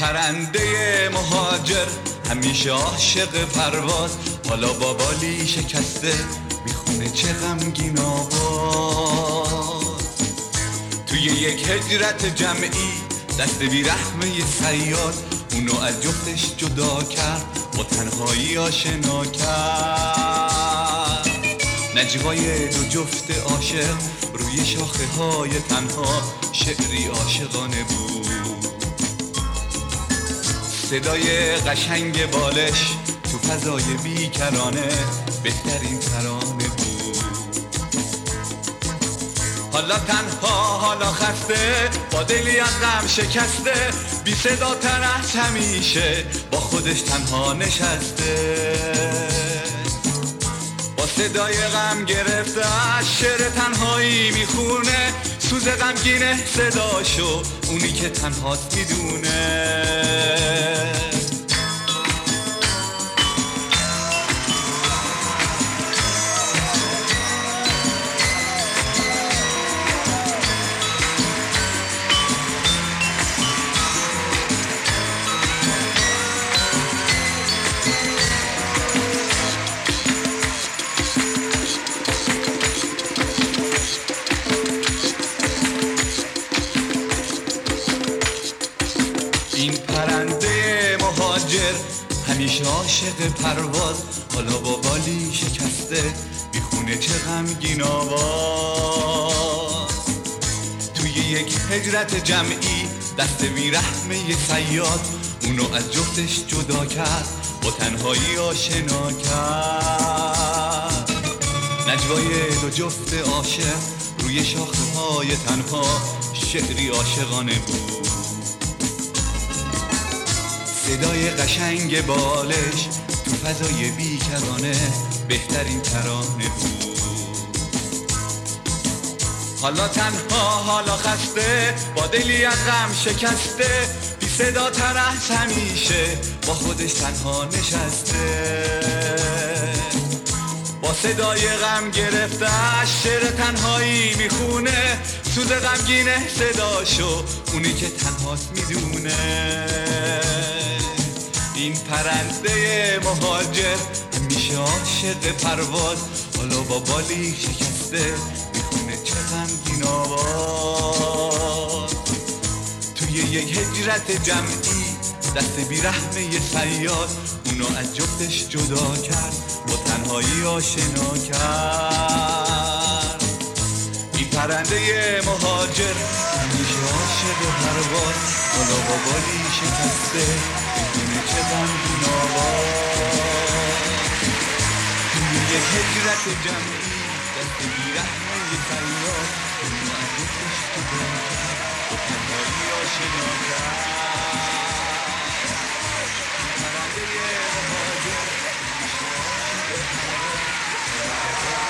پرنده مهاجر همیشه عاشق پرواز، حالا با بالی شکسته میخونه چه غمگین آواز. توی یک هجرت جمعی دست بیرحمه صیاد اونو از جفتش جدا کرد، با تنهایی آشنا کرد. نجوای دو جفت عاشق روی شاخه های تنها شعری عاشقانه بود. صدای قشنگ بالش تو فضای بیکرانه بهترین ترانه بود. حالا تنها، حالا خسته، با دلی از غم شکسته، بی صدا تر از همیشه با خودش تنها نشسته. با صدای غم گرفته از شعر تنهایی میخونه، سوز غمگینه صداشو اونی که تنهاست میدونه. این پرنده مهاجر همیشه عاشق پرواز، حالا با بالی شکسته میخونه چه غمگین آواز. توی یک هجرت جمعی دست بیرحمه صیاد اونو از جفتش جدا کرد، با تنهایی آشنا کرد. نجوای دو جفت عاشق روی شاخه های تنها شعری عاشقانه بود. صدای قشنگ بالش تو فضای بیکرانه بهترین ترانه بود. حالا تنها، حالا خسته، با دلی از غم شکسته، بی صدا تر از همیشه با خودش تنها نشسته. با صدای غم گرفته از شعر تنهایی میخونه، سوز غمگینه صداشو اونی که تنهاست میدونه. این پرنده مهاجر همیشه عاشق پرواز، حالا با بالی شکسته میخونه چه غمگین آواز. توی یک هجرت جمعی دست بیرحمه صیاد اونو از جفتش جدا کرد، با تنهایی آشنا کرد. این پرنده مهاجر همیشه عاشق پرواز، حالا با بالی شکسته میخونه چه غمگین آواز. توی یک هجرت جمعی دست بیرحمه صیاد اونو از جفتش جدا کرد، با تنهایی آشنا کرد. پرنده مهاجر همیشه عاشق پرواز،